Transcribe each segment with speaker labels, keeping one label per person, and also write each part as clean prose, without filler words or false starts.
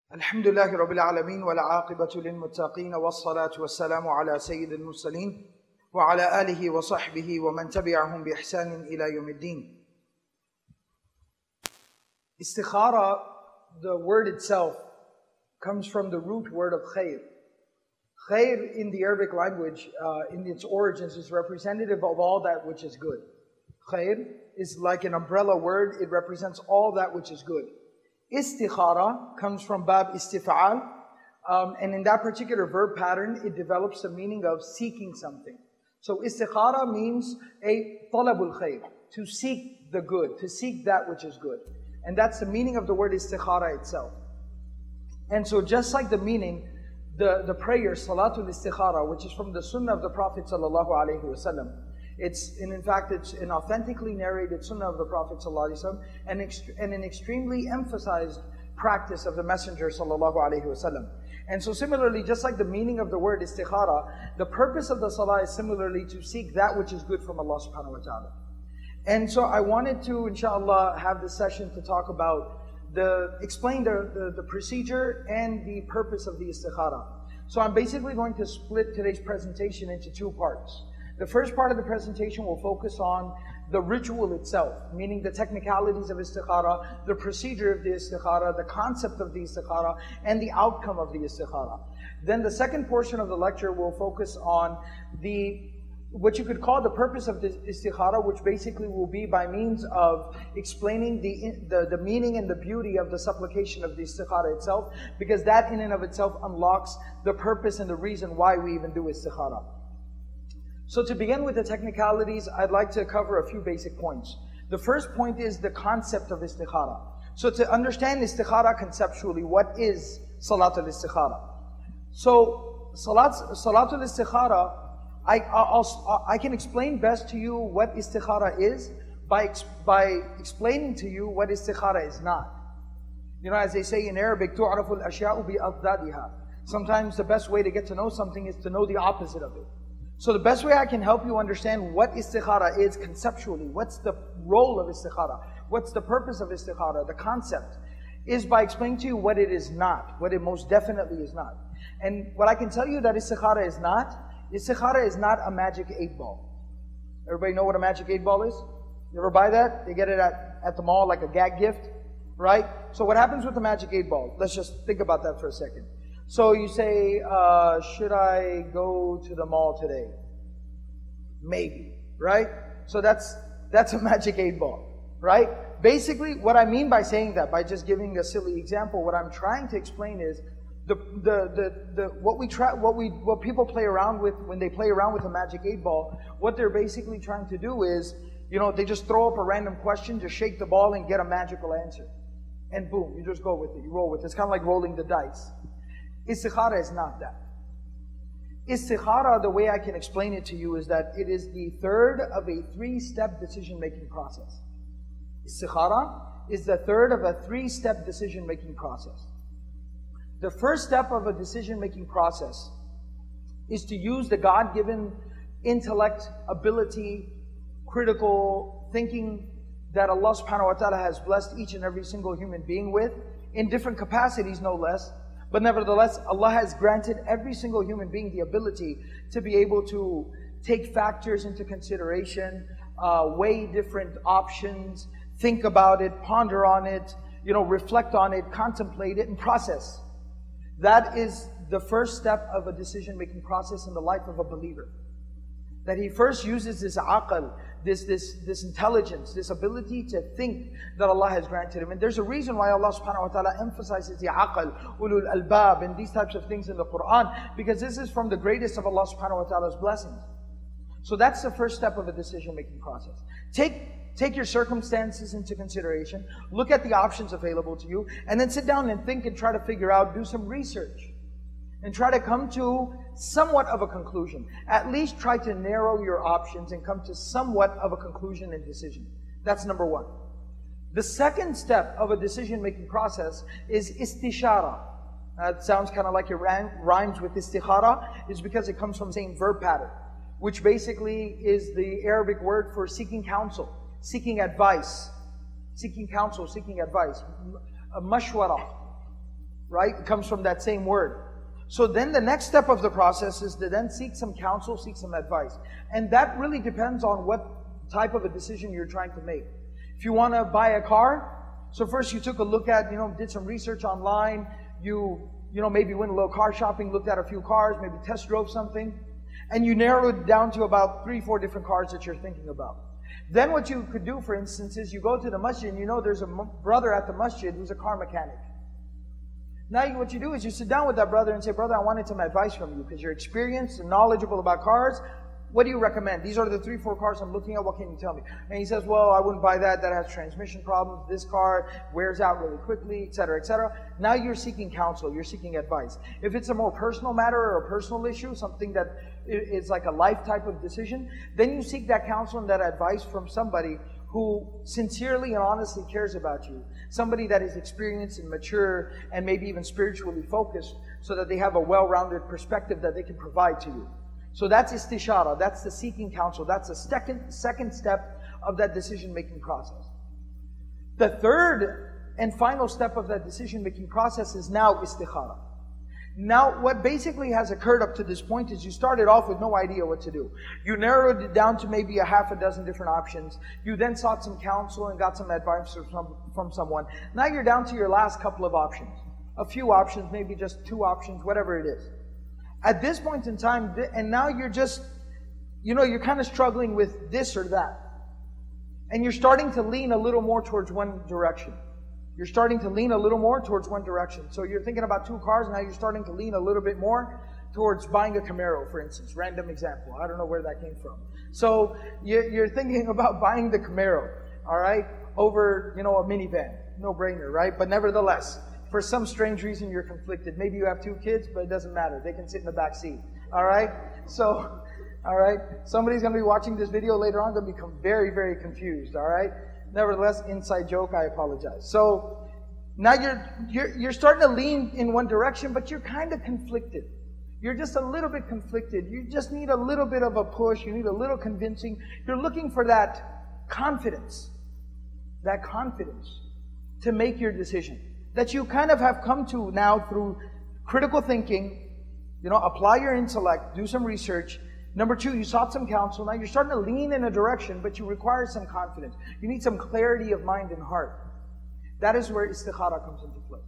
Speaker 1: الحمد لله رب العالمين والعاقبة للمتقين والصلاة والسلام على سيد المرسلين وعلى آله وصحبه ومن تبعهم بإحسان إلى يوم الدين. Istikhara, the word itself, comes from the root word of khair. Khair in the Arabic language, in its origins, is representative of all that which is good. Khair is like an umbrella word, it represents all that which is good. Istikhara comes from bab istif'al, and in that particular verb pattern, it develops the meaning of seeking something. So istikhara means a talabul khair, to seek the good, to seek that which is good. And that's the meaning of the word istikhara itself. And so just like the meaning, the prayer, salatul istikhara, which is from the sunnah of the Prophet sallallahu alaihi wasallam, it's an authentically narrated sunnah of the Prophet ﷺ and an extremely emphasized practice of the Messenger ﷺ. And so similarly, just like the meaning of the word istikhara, the purpose of the salah is similarly to seek that which is good from Allah subhanahu wa ta'ala. And so I wanted to, inshallah, have this session to talk about explain the procedure and the purpose of the istikhara. So I'm basically going to split today's presentation into two parts. The first part of the presentation will focus on the ritual itself, meaning the technicalities of istikhara, the procedure of the istikhara, the concept of the istikhara, and the outcome of the istikhara. Then the second portion of the lecture will focus on what you could call the purpose of the istikhara, which basically will be by means of explaining the meaning and the beauty of the supplication of the istikhara itself, because that in and of itself unlocks the purpose and the reason why we even do istikhara. So to begin with the technicalities, I'd like to cover a few basic points. The first point is the concept of istikhara. So to understand istikhara conceptually, what is salatul istikhara? So salatul istikhara, I can explain best to you what istikhara is by explaining to you what istikhara is not. You know, as they say in Arabic, تُعْرَفُ الْأَشْيَاءُ بِأَضْدَادِهَا. Sometimes the best way to get to know something is to know the opposite of it. So the best way I can help you understand what istikhara is conceptually, what's the role of istikhara, what's the purpose of istikhara, the concept, is by explaining to you what it is not, what it most definitely is not. And what I can tell you that istikhara is not a magic 8-ball. Everybody know what a magic 8-ball is? You ever buy that? They get it at the mall like a gag gift, right? So what happens with the magic 8-ball? Let's just think about that for a second. So you say, should I go to the mall today? Maybe, right? So that's a magic 8-ball, right? Basically, what I mean by saying that, by just giving a silly example, what I'm trying to explain is what people play around with when they play around with a magic 8-ball. What they're basically trying to do is, you know, they just throw up a random question, just shake the ball and get a magical answer, and boom, you just go with it, you roll with it. It's kind of like rolling the dice. Istikhara is not that. Istikhara, the way I can explain it to you, is that it is the third of a 3-step decision-making process. Istikhara is the third of a 3-step decision-making process. The first step of a decision-making process is to use the God-given intellect, ability, critical thinking that Allah subhanahu wa ta'ala has blessed each and every single human being with, in different capacities no less. But nevertheless, Allah has granted every single human being the ability to be able to take factors into consideration, weigh different options, think about it, ponder on it, you know, reflect on it, contemplate it, and process. That is the first step of a decision-making process in the life of a believer. That he first uses this aql, this intelligence, this ability to think that Allah has granted him. And there's a reason why Allah subhanahu wa ta'ala emphasizes the aql, ulul albab, and these types of things in the Quran, because this is from the greatest of Allah subhanahu wa ta'ala's blessings. So that's the first step of a decision-making process. Take your circumstances into consideration, look at the options available to you, and then sit down and think and try to figure out, do some research, and try to come to somewhat of a conclusion. At least try to narrow your options and come to somewhat of a conclusion and decision. That's number one. The second step of a decision-making process is istishara. It sounds kind of like it rhymes with istikhara, is because it comes from the same verb pattern, which basically is the Arabic word for seeking counsel, seeking advice, seeking counsel, seeking advice, mashwara. right? It comes from that same word. So then the next step of the process is to then seek some counsel, seek some advice. And that really depends on what type of a decision you're trying to make. If you want to buy a car, so first you took a look at, did some research online, maybe went a little car shopping, looked at a few cars, maybe test drove something, and you narrowed it down to about 3-4 different cars that you're thinking about. Then what you could do, for instance, is you go to the masjid and there's a brother at the masjid who's a car mechanic. Now what you do is you sit down with that brother and say, brother, I wanted some advice from you because you're experienced and knowledgeable about cars. What do you recommend? These are the 3-4 cars I'm looking at. What can you tell me? And he says, well, I wouldn't buy that. That has transmission problems. This car wears out really quickly, etc., etc. Now you're seeking counsel. You're seeking advice. If it's a more personal matter or a personal issue, something that is like a life type of decision, then you seek that counsel and that advice from somebody who sincerely and honestly cares about you. Somebody that is experienced and mature and maybe even spiritually focused so that they have a well-rounded perspective that they can provide to you. So that's istishara. That's the seeking counsel. That's the second step of that decision-making process. The third and final step of that decision-making process is now istikhara. Now, what basically has occurred up to this point is you started off with no idea what to do. You narrowed it down to maybe a half a dozen different options. You then sought some counsel and got some advice from someone. Now you're down to your last couple of options. A few options, maybe just 2 options, whatever it is. At this point in time, and now you're just, you're kind of struggling with this or that. And you're starting to lean a little more towards one direction. You're starting to lean a little more towards one direction. So you're thinking about 2 cars, now you're starting to lean a little bit more towards buying a Camaro, for instance. Random example. I don't know where that came from. So you're thinking about buying the Camaro, all right, over, a minivan. No brainer, right? But nevertheless, for some strange reason, you're conflicted. Maybe you have 2 kids, but it doesn't matter. They can sit in the back seat. All right? So, all right? Somebody's going to be watching this video later on, going to become very, very confused. All right? Nevertheless, inside joke, I apologize. So, now you're starting to lean in one direction, but you're kind of conflicted. You're just a little bit conflicted. You just need a little bit of a push. You need a little convincing. You're looking for that confidence to make your decision. That you kind of have come to now through critical thinking, apply your intellect, do some research. Number 2, you sought some counsel. Now you're starting to lean in a direction, but you require some confidence. You need some clarity of mind and heart. That is where istikhara comes into play.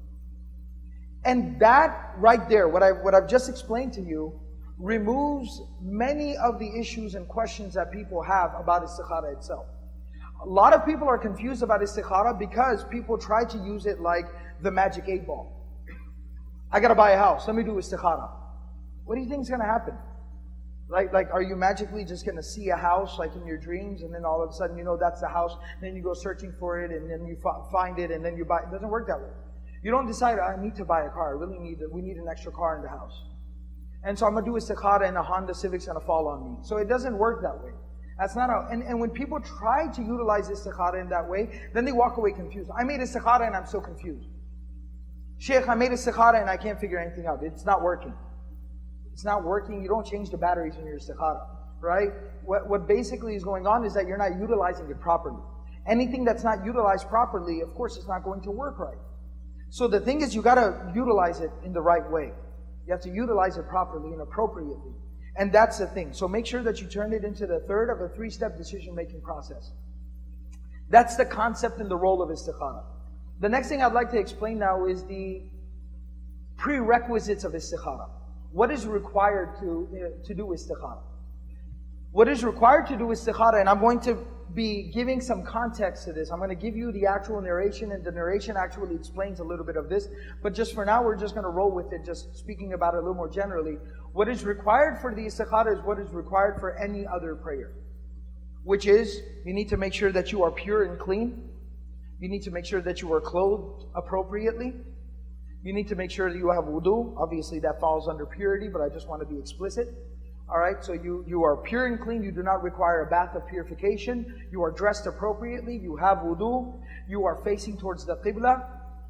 Speaker 1: And that right there, what I've just explained to you, removes many of the issues and questions that people have about istikhara itself. A lot of people are confused about istikhara because people try to use it like the magic 8 ball. I gotta buy a house. Let me do istikhara. What do you think is gonna happen? Like, are you magically just gonna see a house like in your dreams, and then all of a sudden that's the house, and then you go searching for it, and then you find it, and then you buy it? It doesn't work that way. You don't decide, I need to buy a car. We need an extra car in the house. And so I'm gonna do istikhara and a Honda Civic's gonna fall on me. So it doesn't work that way. That's not how, and when people try to utilize istikhara in that way, then they walk away confused. I made istikhara and I'm so confused. Sheikh, I made istikhara and I can't figure anything out. It's not working. It's not working. You don't change the batteries in your istikhara, right? What basically is going on is that you're not utilizing it properly. Anything that's not utilized properly, of course, it's not going to work right. So the thing is, you gotta utilize it in the right way. You have to utilize it properly and appropriately. And that's the thing. So make sure that you turn it into the third of a 3-step decision-making process. That's the concept and the role of istikhara. The next thing I'd like to explain now is the prerequisites of istikhara. What is required to do istikhara? What is required to do istikhara, and I'm going to be giving some context to this. I'm going to give you the actual narration, and the narration actually explains a little bit of this. But just for now, we're just going to roll with it, just speaking about it a little more generally. What is required for the istikhara is what is required for any other prayer. Which is, you need to make sure that you are pure and clean. You need to make sure that you are clothed appropriately. You need to make sure that you have wudu. Obviously, that falls under purity, but I just want to be explicit. Alright, so you are pure and clean. You do not require a bath of purification. You are dressed appropriately. You have wudu. You are facing towards the qibla.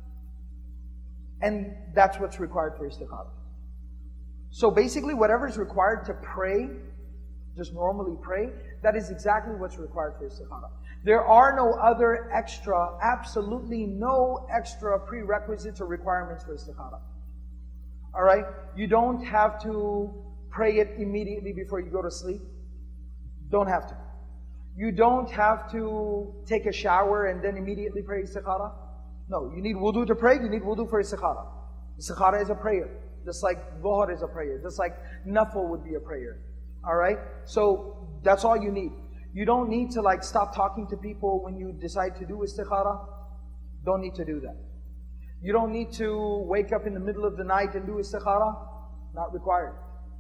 Speaker 1: And that's what's required for istikhara. So basically, whatever is required to pray just normally pray, that is exactly what's required for istikhara. There are no other extra, absolutely no extra prerequisites or requirements for istikhara. Alright? You don't have to pray it immediately before you go to sleep. Don't have to. You don't have to take a shower and then immediately pray istikhara. No, you need wudu to pray, you need wudu for istikhara. Istikhara is a prayer. Just like dhuhr is a prayer. Just like nafil would be a prayer. Alright? So, that's all you need. You don't need to stop talking to people when you decide to do istikhara. Don't need to do that. You don't need to wake up in the middle of the night and do istikhara. Not required.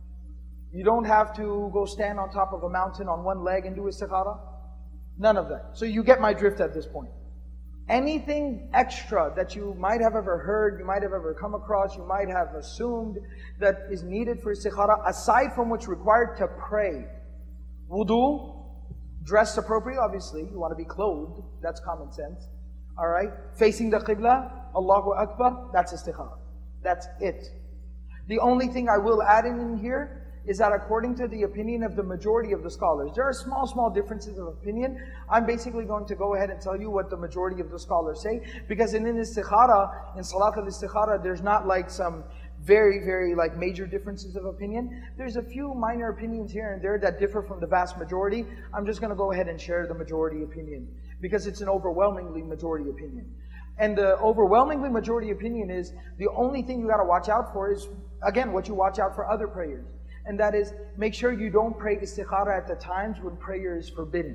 Speaker 1: You don't have to go stand on top of a mountain on one leg and do istikhara. None of that. So you get my drift at this point. Anything extra that you might have ever heard, you might have ever come across, you might have assumed that is needed for istikhara, aside from what's required to pray. Wudu, dressed appropriately, obviously, you want to be clothed, that's common sense. Alright? Facing the Qibla, Allahu Akbar, that's istikhara. That's it. The only thing I will add in here is that according to the opinion of the majority of the scholars, there are small differences of opinion. I'm basically going to go ahead and tell you what the majority of the scholars say, because in istikhara, in Salat al-Istikhara, there's not some very major differences of opinion. There's a few minor opinions here and there that differ from the vast majority. I'm just going to go ahead and share the majority opinion, because it's an overwhelmingly majority opinion. And the overwhelmingly majority opinion is, the only thing you got to watch out for is, again, what you watch out for other prayers. And that is, make sure you don't pray istikhara at the times when prayer is forbidden.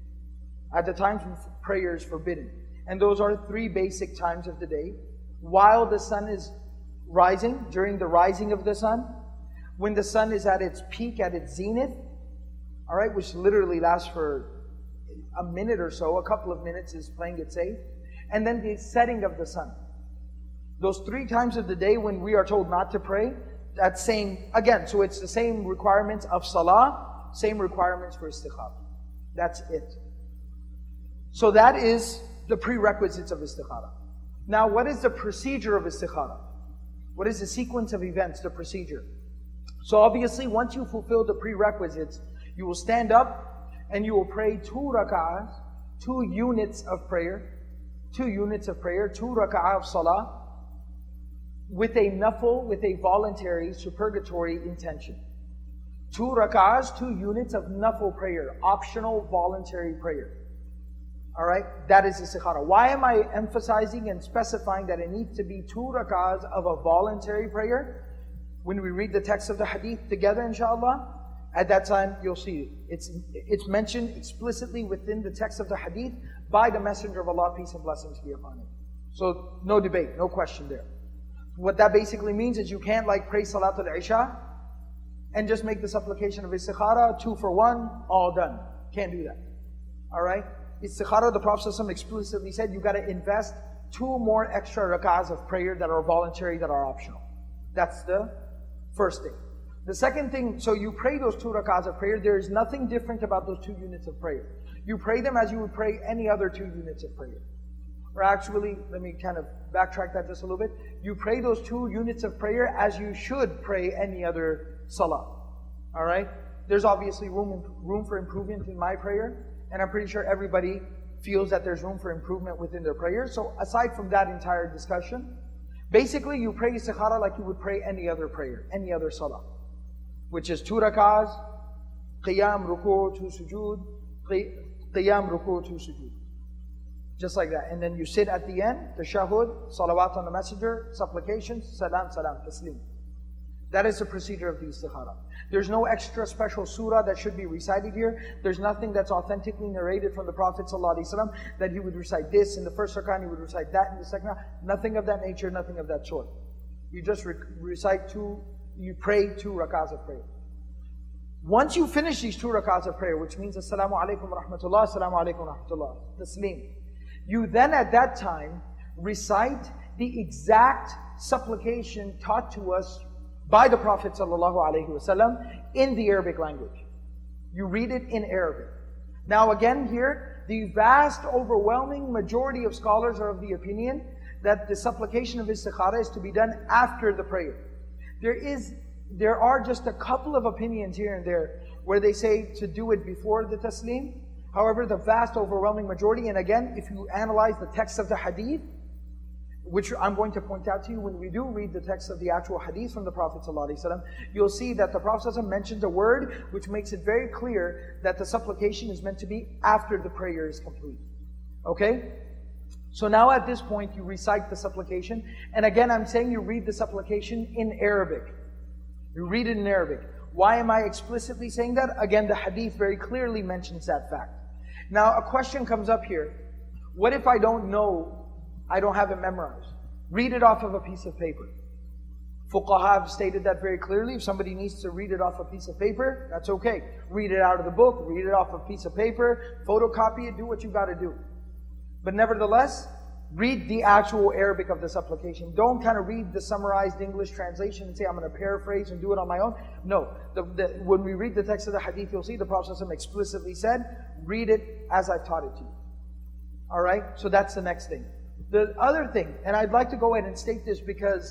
Speaker 1: At the times when prayer is forbidden. And those are 3 basic times of the day. While the sun is rising, during the rising of the sun, when the sun is at its peak, at its zenith, alright, which literally lasts for a minute or so, a couple of minutes is playing it safe. And then the setting of the sun. Those 3 times of the day when we are told not to pray, that same, again, so it's the same requirements of salah, same requirements for istikhara. That's it. So that is the prerequisites of istikhara. Now, what is the procedure of istikhara? What is the sequence of events, the procedure? So obviously, once you fulfill the prerequisites, you will stand up and you will pray 2 rak'ahs, 2 units of prayer, 2 units of prayer, 2 rak'ah of salah, with a nafil, with a voluntary, supererogatory intention. 2 rak'ahs, 2 units of nafil prayer, optional, voluntary prayer. Alright, that is istikhara. Why am I emphasizing and specifying that it needs to be 2 rak'ahs of a voluntary prayer? When we read the text of the hadith together, inshallah, at that time you'll see it. It's mentioned explicitly within the text of the hadith by the Messenger of Allah, peace and blessings be upon him. So no debate, no question there. What that basically means is you can't pray Salatul Isha and just make the supplication of istikhara, 2 for 1, all done. Can't do that. Alright? Istikhara, the Prophet ﷺ explicitly said, you got to invest 2 more extra rak'ahs of prayer that are voluntary, that are optional. That's the first thing. The second thing, so you pray those 2 rak'ahs of prayer. There is nothing different about those 2 units of prayer. You pray them as you would pray any other 2 units of prayer. Or actually, let me kind of backtrack that just a little bit. You pray those 2 units of prayer as you should pray any other salah. Alright? There's obviously room for improvement in my prayer. And I'm pretty sure everybody feels that there's room for improvement within their prayers. So aside from that entire discussion, basically you pray istikhara like you would pray any other prayer, any other salah. Which is 2 rak'ahs, qiyam, ruku', 2 sujood, qiyam, ruku', 2 sujood. Just like that. And then you sit at the end, tashahhud, salawat on the messenger, supplications, salam, taslim. That is the procedure of the istikhara. There's no extra special surah that should be recited here. There's nothing that's authentically narrated from the Prophet ﷺ that he would recite this in the first rak'ah and he would recite that in the second rak'ah. Nothing of that nature, nothing of that sort. You just recite 2, you pray 2 rak'ahs of prayer. Once you finish these 2 rak'ahs of prayer, which means Assalamu alaikum wa rahmatullah, Assalamu alaikum wa rahmatullah, taslim. You then at that time recite the exact supplication taught to us by the Prophet ﷺ in the Arabic language. You read it in Arabic. Now again here, the vast overwhelming majority of scholars are of the opinion that the supplication of istikhara is to be done after the prayer. There are just a couple of opinions here and there where they say to do it before the taslim. However, the vast overwhelming majority, and again, if you analyze the text of the hadith, which I'm going to point out to you when we do read the text of the actual hadith from the Prophet ﷺ, you'll see that the Prophet ﷺ mentions a word which makes it very clear that the supplication is meant to be after the prayer is complete. Okay? So now at this point, you recite the supplication. And again, I'm saying you read the supplication in Arabic. You read it in Arabic. Why am I explicitly saying that? Again, the hadith very clearly mentions that fact. Now, a question comes up here. What if I don't know, I don't have it memorized? Read it off of a piece of paper. Fuqaha have stated that very clearly. If somebody needs to read it off a piece of paper, that's okay. Read it out of the book, read it off a piece of paper, photocopy it, do what you got to do. But nevertheless, read the actual Arabic of the supplication. Don't kind of read the summarized English translation and say, I'm going to paraphrase and do it on my own. No. When we read the text of the hadith, you'll see the Prophet ﷺ explicitly said, read it as I've taught it to you. Alright? So that's the next thing. The other thing, and I'd like to go ahead and state this because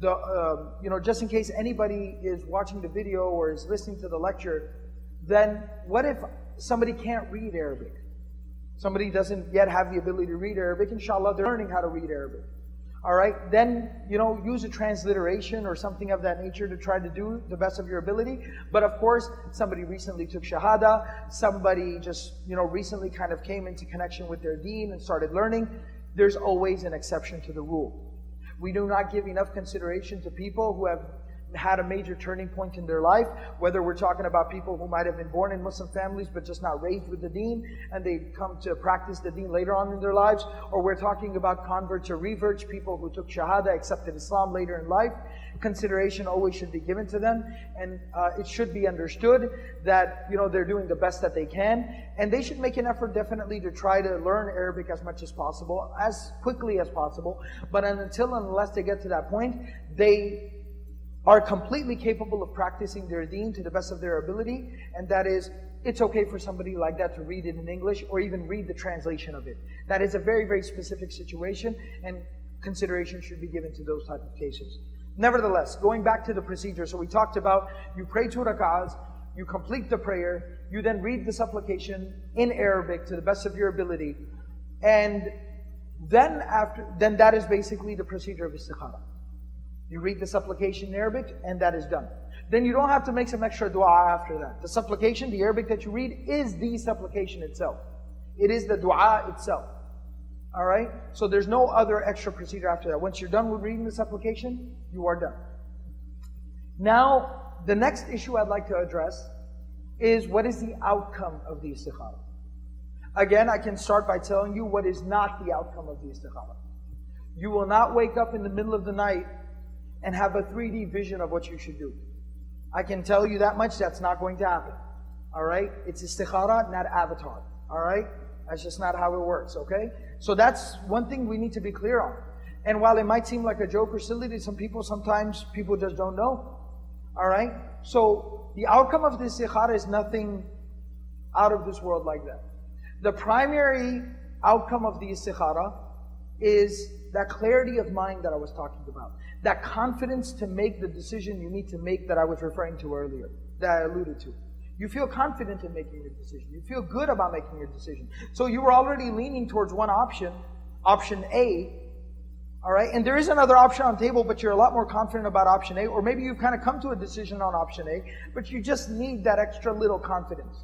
Speaker 1: just in case anybody is watching the video or is listening to the lecture, then what if somebody can't read Arabic? Somebody doesn't yet have the ability to read Arabic. Inshallah, they're learning how to read Arabic. Alright? Then, use a transliteration or something of that nature to try to do the best of your ability. But of course, somebody recently took Shahada. Somebody just, recently kind of came into connection with their deen and started learning. There's always an exception to the rule. We do not give enough consideration to people who have had a major turning point in their life, whether we're talking about people who might have been born in Muslim families but just not raised with the deen, and they come to practice the deen later on in their lives, or we're talking about converts or reverts, people who took Shahada, accepted Islam later in life. Consideration always should be given to them, and it should be understood that they're doing the best that they can, and they should make an effort definitely to try to learn Arabic as much as possible, as quickly as possible. But until and unless they get to that point, they are completely capable of practicing their deen to the best of their ability, and that is, it's okay for somebody like that to read it in English or even read the translation of it. That is a very, very specific situation, and consideration should be given to those type of cases. Nevertheless, going back to the procedure, so we talked about you pray 2 rak'ahs, you complete the prayer, you then read the supplication in Arabic to the best of your ability, and then that is basically the procedure of istikhara. You read the supplication in Arabic, and that is done. Then you don't have to make some extra dua after that. The supplication, the Arabic that you read, is the supplication itself. It is the dua itself. Alright? So there's no other extra procedure after that. Once you're done with reading the supplication, you are done. Now, the next issue I'd like to address is what is the outcome of the istikhara. Again, I can start by telling you what is not the outcome of the istikhara. You will not wake up in the middle of the night and have a 3D vision of what you should do. I can tell you that much, that's not going to happen. Alright? It's istikhara, not avatar. Alright? That's just not how it works, okay? So that's one thing we need to be clear on. And while it might seem like a joke or silly to some people, sometimes people just don't know. Alright? So the outcome of the istikhara is nothing out of this world like that. The primary outcome of the istikhara is that clarity of mind that I was talking about. That confidence to make the decision you need to make that I was referring to earlier, that I alluded to. You feel confident in making your decision. You feel good about making your decision. So you were already leaning towards one option, option A, alright? And there is another option on the table, but you're a lot more confident about option A, or maybe you've kind of come to a decision on option A, but you just need that extra little confidence.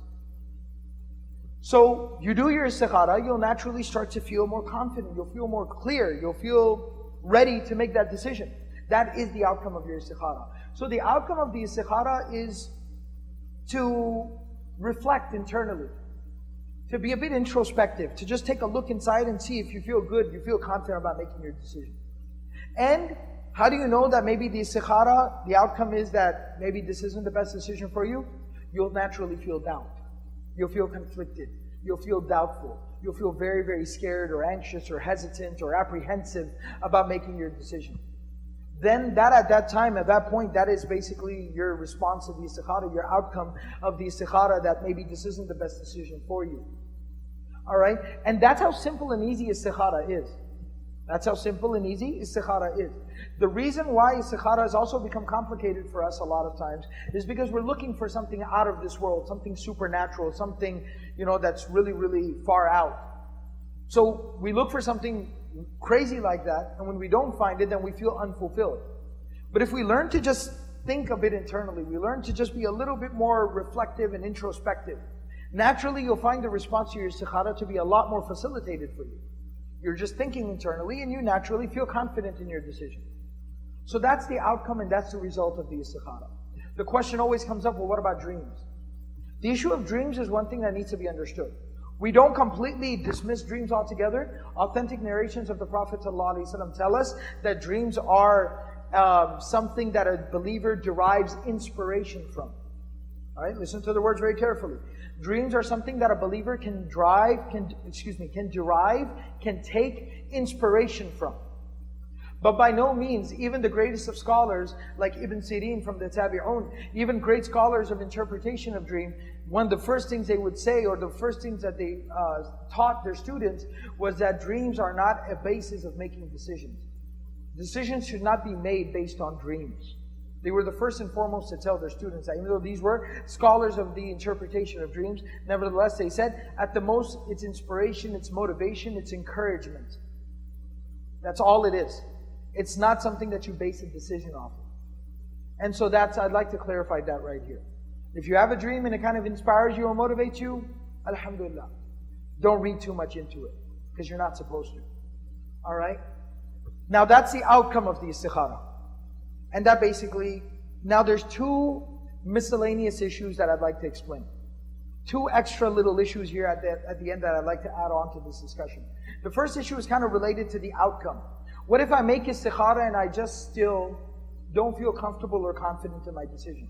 Speaker 1: So you do your istikhara, you'll naturally start to feel more confident, you'll feel more clear, you'll feel ready to make that decision. That is the outcome of your istikhara. So the outcome of the istikhara is to reflect internally, to be a bit introspective, to just take a look inside and see if you feel good, you feel confident about making your decision. And how do you know that maybe the istikhara, the outcome is that maybe this isn't the best decision for you? You'll naturally feel doubt. You'll feel conflicted. You'll feel doubtful. You'll feel very, very scared or anxious or hesitant or apprehensive about making your decision. Then at that point, that is basically your response to the istikhara, your outcome of the istikhara, that maybe this isn't the best decision for you. Alright? And that's how simple and easy istikhara is. That's how simple and easy istikhara is. The reason why istikhara has also become complicated for us a lot of times is because we're looking for something out of this world, something supernatural, something, that's really, really far out. So we look for something crazy like that, and when we don't find it, then we feel unfulfilled. But if we learn to just think a bit internally, we learn to just be a little bit more reflective and introspective, naturally you'll find the response to your istikhara to be a lot more facilitated for you. You're just thinking internally, and you naturally feel confident in your decision. So that's the outcome, and that's the result of the istikhara. The question always comes up, well, what about dreams? The issue of dreams is one thing that needs to be understood. We don't completely dismiss dreams altogether. Authentic narrations of the Prophet ﷺ tell us that dreams are something that a believer derives inspiration from. All right, listen to the words very carefully. Dreams are something that a believer can take inspiration from. But by no means, even the greatest of scholars, like Ibn Sirin from the Tabi'un, even great scholars of interpretation of dream, one of the first things they would say, or the first things that they taught their students, was that dreams are not a basis of making decisions. Decisions should not be made based on dreams. They were the first and foremost to tell their students that, even though these were scholars of the interpretation of dreams, nevertheless they said, at the most, it's inspiration, it's motivation, it's encouragement. That's all it is. It's not something that you base a decision off of. And so I'd like to clarify that right here. If you have a dream and it kind of inspires you or motivates you, alhamdulillah. Don't read too much into it, because you're not supposed to. Alright? Now that's the outcome of the istikhara. And that basically, now there's two miscellaneous issues that I'd like to explain. Two extra little issues here at the end that I'd like to add on to this discussion. The first issue is kind of related to the outcome. What if I make istikhara and I just still don't feel comfortable or confident in my decision?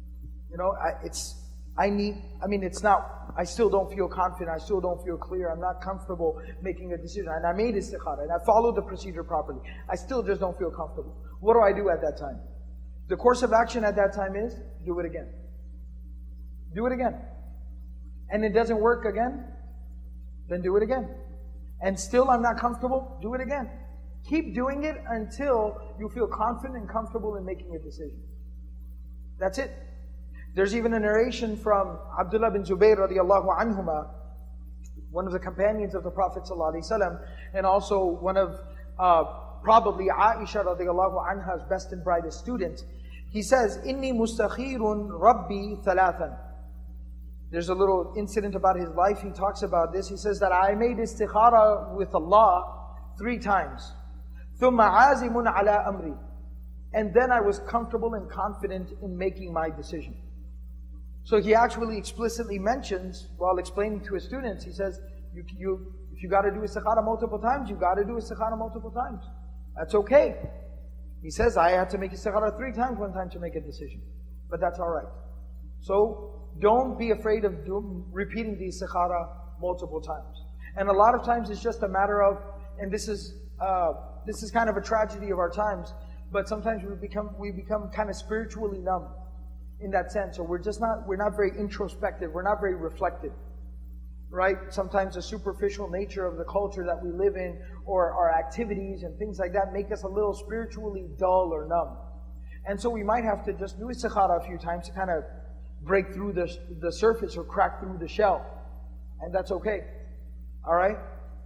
Speaker 1: I still don't feel confident, I still don't feel clear, I'm not comfortable making a decision. And I made istikhara and I followed the procedure properly. I still just don't feel comfortable. What do I do at that time? The course of action at that time is, do it again. Do it again. And it doesn't work again, then do it again. And still I'm not comfortable, do it again. Keep doing it until you feel confident and comfortable in making a decision. That's it. There's even a narration from Abdullah bin Zubayr radiallahu anhuma, one of the companions of the Prophet ﷺ, and also one of probably Aisha radiallahu anha's best and brightest students. He says, "Inni mustakhirun Rabbi thalathan." There's a little incident about his life. He talks about this. He says that I made istikhara with Allah 3 times. ثُمَّ عَازِمٌ عَلَىٰ أَمْرِي. And then I was comfortable and confident in making my decision. So he actually explicitly mentions, while explaining to his students, he says, if you got to do istikhara multiple times, you got to do istikhara multiple times. That's okay. He says, I had to make istikhara 3 times one time to make a decision. But that's alright. So don't be afraid of repeating the istikhara multiple times. And a lot of times it's just a matter of, and this is kind of a tragedy of our times, but sometimes we become kind of spiritually numb in that sense, or we're not very introspective, we're not very reflective, right? Sometimes the superficial nature of the culture that we live in, or our activities and things like that, make us a little spiritually dull or numb. And so we might have to just do istikhara a few times to kind of break through the surface or crack through the shell. And that's okay. Alright?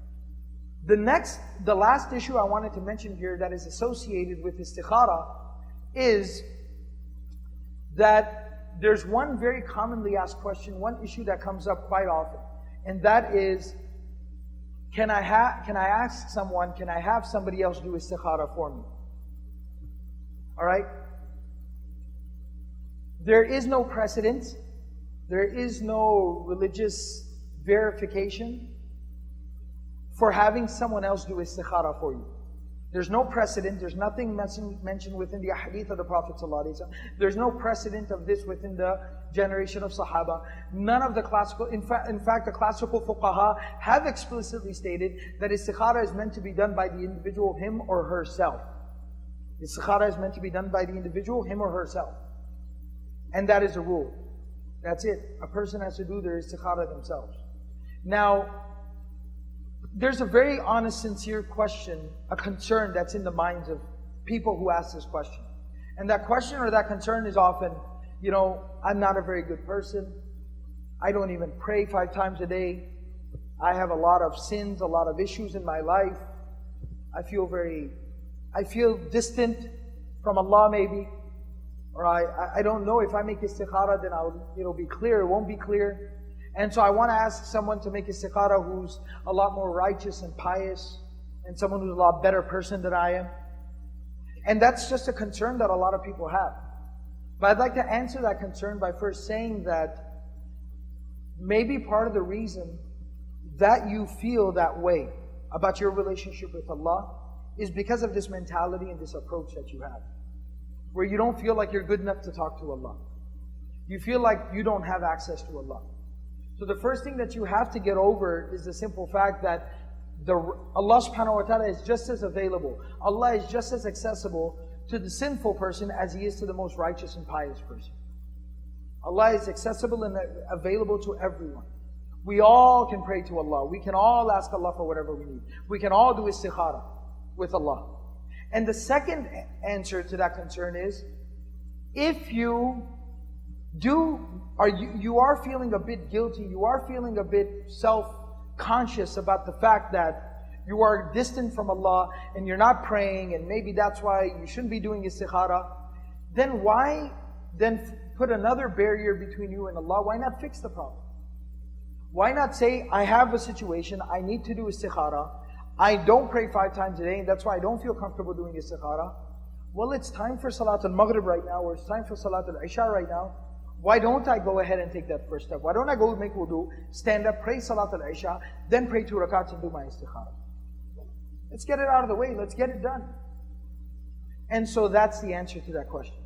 Speaker 1: The last issue I wanted to mention here that is associated with istikhara is that there's one very commonly asked question, one issue that comes up quite often, and that is, can I ask someone, can I have somebody else do istikhara for me? Alright? There is no precedent, there is no religious verification for having someone else do istikhara for you. There's no precedent, there's nothing mentioned within the hadith of the Prophet ﷺ. There's no precedent of this within the generation of Sahaba. None of the classical, in fact the classical fuqaha have explicitly stated that istikhara is meant to be done by the individual, him or herself. Istikhara is meant to be done by the individual, him or herself. And that is a rule. That's it. A person has to do their istikhara themselves. Now, There's a very honest, sincere question, a concern that's in the minds of people who ask this question. And that question or that concern is often, I'm not a very good person. I don't even pray 5 times a day. I have a lot of sins, a lot of issues in my life. I feel distant from Allah maybe. Or I don't know if I make istikhara, then it'll be clear, it won't be clear. And so I want to ask someone to make istikhara who's a lot more righteous and pious, and someone who's a lot better person than I am. And that's just a concern that a lot of people have. But I'd like to answer that concern by first saying that maybe part of the reason that you feel that way about your relationship with Allah is because of this mentality and this approach that you have, where you don't feel like you're good enough to talk to Allah. You feel like you don't have access to Allah. So the first thing that you have to get over is the simple fact that Allah subhanahu wa ta'ala is just as available. Allah is just as accessible to the sinful person as He is to the most righteous and pious person. Allah is accessible and available to everyone. We all can pray to Allah. We can all ask Allah for whatever we need. We can all do istikhara with Allah. And the second answer to that concern is, if you are feeling a bit guilty, you are feeling a bit self-conscious about the fact that you are distant from Allah and you're not praying, and maybe that's why you shouldn't be doing istikhara, then why then put another barrier between you and Allah? Why not fix the problem? Why not say, I have a situation, I need to do istikhara, I don't pray 5 times a day, and that's why I don't feel comfortable doing istikhara. Well, it's time for Salat al-Maghrib right now, or it's time for Salat al-Isha right now. Why don't I go ahead and take that first step? Why don't I go make wudu, stand up, pray Salat al-Isha, then pray 2 rakats and do my istikhara? Let's get it out of the way. Let's get it done. And so that's the answer to that question.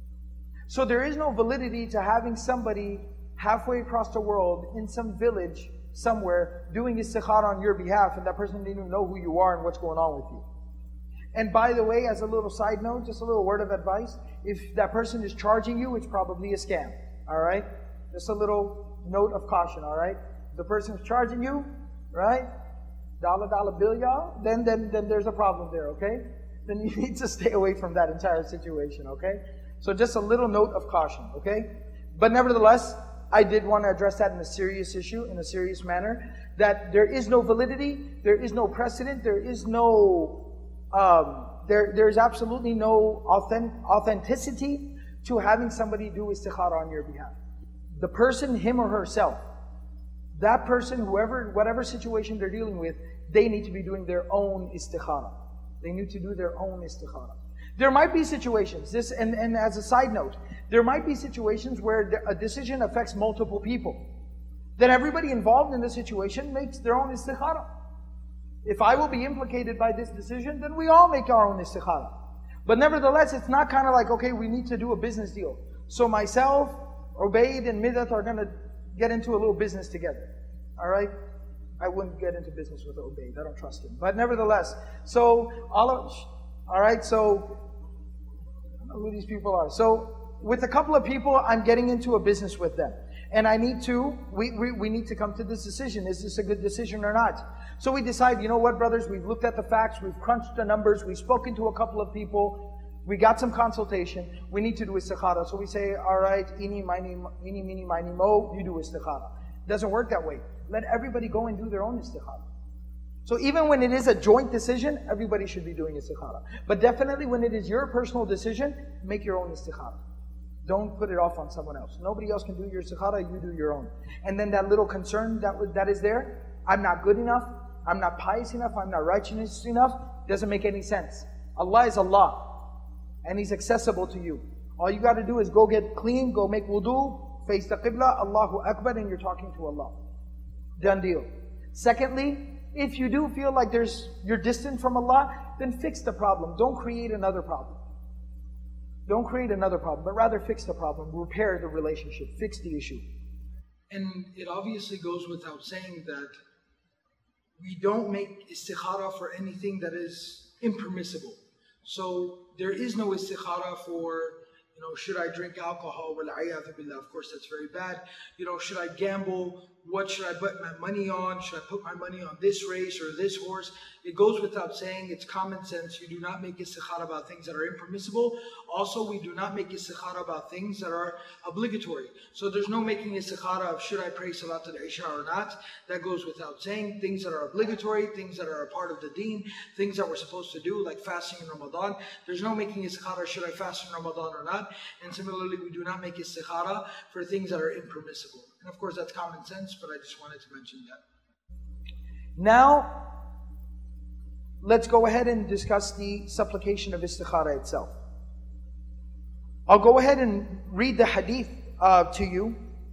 Speaker 1: So there is no validity to having somebody halfway across the world in some village somewhere doing istikhara on your behalf, and that person didn't even know who you are and what's going on with you. And by the way, as a little side note, just a little word of advice, if that person is charging you, it's probably a scam. Alright? Just a little note of caution, alright? If the person is charging you, right? Dollar bill, y'all, then there's a problem there, okay? Then you need to stay away from that entire situation, okay? So just a little note of caution, okay? But nevertheless, I did want to address that in a serious issue, in a serious manner, that there is no validity, there is no precedent, there is no, there's absolutely no authenticity to having somebody do istikhara on your behalf. The person, him or herself, that person, whatever situation they're dealing with, they need to be doing their own istikhara. They need to do their own istikhara. There might be situations, and as a side note, there might be situations where a decision affects multiple people. Then everybody involved in the situation makes their own istikhara. If I will be implicated by this decision, then we all make our own istikhara. But nevertheless, it's not kind of like, okay, we need to do a business deal. So myself, Ubaid, and Midhat are going to get into a little business together. Alright? I wouldn't get into business with Ubaid. I don't trust him. But nevertheless, so alright, so I don't know who these people are. So with a couple of people, I'm getting into a business with them. And I need to, we need to come to this decision. Is this a good decision or not? So we decide, you know what, brothers, we've looked at the facts, we've crunched the numbers, we've spoken to a couple of people, we got some consultation, we need to do istikhara. So we say, alright, eeny, meeny, miny, mo, you do istikhara. It doesn't work that way. Let everybody go and do their own istikhara. So even when it is a joint decision, everybody should be doing istikhara. But definitely when it is your personal decision, make your own istikhara. Don't put it off on someone else. Nobody else can do your istikhara, you do your own. And then that little concern that is there, I'm not good enough, I'm not pious enough, I'm not righteous enough, doesn't make any sense. Allah is Allah, and He's accessible to you. All you got to do is go get clean, go make wudu, face the qibla, Allahu Akbar, and you're talking to Allah. Done deal. Secondly, if you do feel like you're distant from Allah, then fix the problem. Don't create another problem. Don't create another problem, but rather fix the problem, repair the relationship, fix the issue. And it obviously goes without saying that we don't make istikhara for anything that is impermissible. So there is no istikhara for, should I drink alcohol? Of course, that's very bad. Should I gamble? what should I put my money on? Should I put my money on this race or this horse? It goes without saying, it's common sense. You do not make istikhara about things that are impermissible. Also, we do not make istikhara about things that are obligatory. So there's no making istikhara of should I pray Salat al-Isha or not. That goes without saying. Things that are obligatory, things that are a part of the deen, things that we're supposed to do, like fasting in Ramadan. There's no making istikhara, should I fast in Ramadan or not. And similarly, we do not make istikhara for things that are impermissible. And of course, that's common sense, but I just wanted to mention that. Now, let's go ahead and discuss the supplication of istikhara itself. I'll go ahead and read the hadith to you.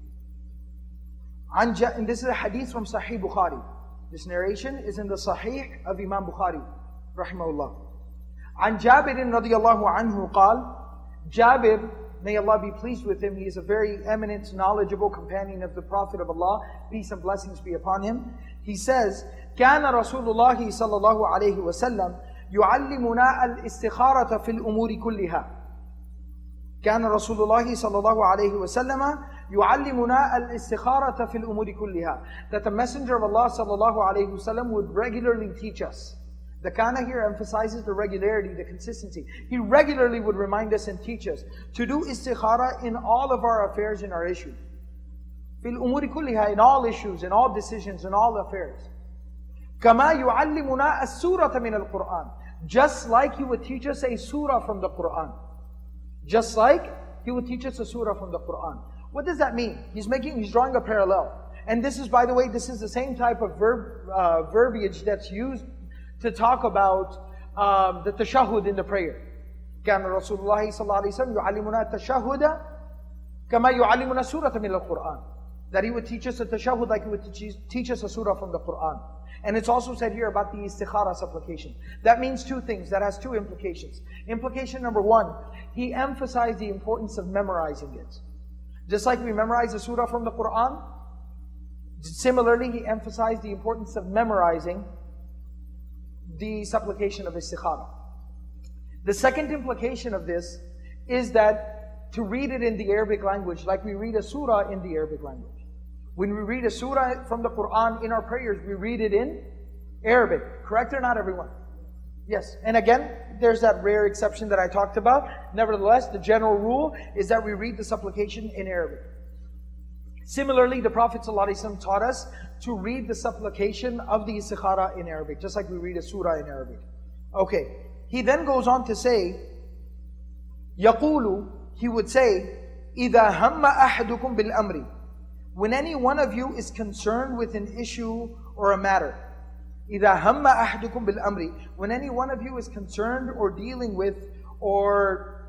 Speaker 1: And this is a hadith from Sahih Bukhari. This narration is in the Sahih of Imam Bukhari, rahimahullah. عن جابر رضي الله عنه قال, Jabir, may Allah be pleased with him, he is a very eminent, knowledgeable companion of the Prophet of Allah, peace and blessings be upon him. He says, كان رسول الله صلى الله عليه وسلم يعلمنا الاستخارة في الأمور كلها. كان رسول الله صلى الله عليه وسلم يعلمنا الاستخارة في الأمور كلها. That the Messenger of Allah صلى الله عليه وسلم would regularly teach us. The kana here emphasizes the regularity, the consistency. He regularly would remind us and teach us to do istikhara in all of our affairs and our issues. في الأمور كلها, in all issues, in all decisions, in all affairs. كما يعلمنا السورة من القرآن. Just like He would teach us a surah from the Quran. Just like He would teach us a surah from the Quran. What does that mean? He's drawing a parallel. And this is, by the way, this is the same type of verbiage that's used to talk about the tashahhud in the prayer. كان رسول الله صلى الله عليه وسلم يعلمنا التشهد كما يعلمنا سورة من القرآن. That He would teach us a tashahhud like He would teach us a surah from the Quran. And it's also said here about the istikhara supplication. That means two things. That has two implications. Implication number one, He emphasized the importance of memorizing it. Just like we memorize a surah from the Quran, similarly He emphasized the importance of memorizing the supplication of istikhara. The second implication of this is that to read it in the Arabic language, like we read a surah in the Arabic language. When we read a surah from the Quran in our prayers, we read it in Arabic. Correct or not, everyone? Yes. And again, there's that rare exception that I talked about. Nevertheless, the general rule is that we read the supplication in Arabic. Similarly, the Prophet ﷺ taught us to read the supplication of the istikhara in Arabic, just like we read a surah in Arabic. Okay. He then goes on to say, يقول, he would say, إذا هم أحدكم بالأمر. When any one of you is concerned with an issue or a matter. إذا هم أحدكم بالأمر. When any one of you is concerned or dealing with or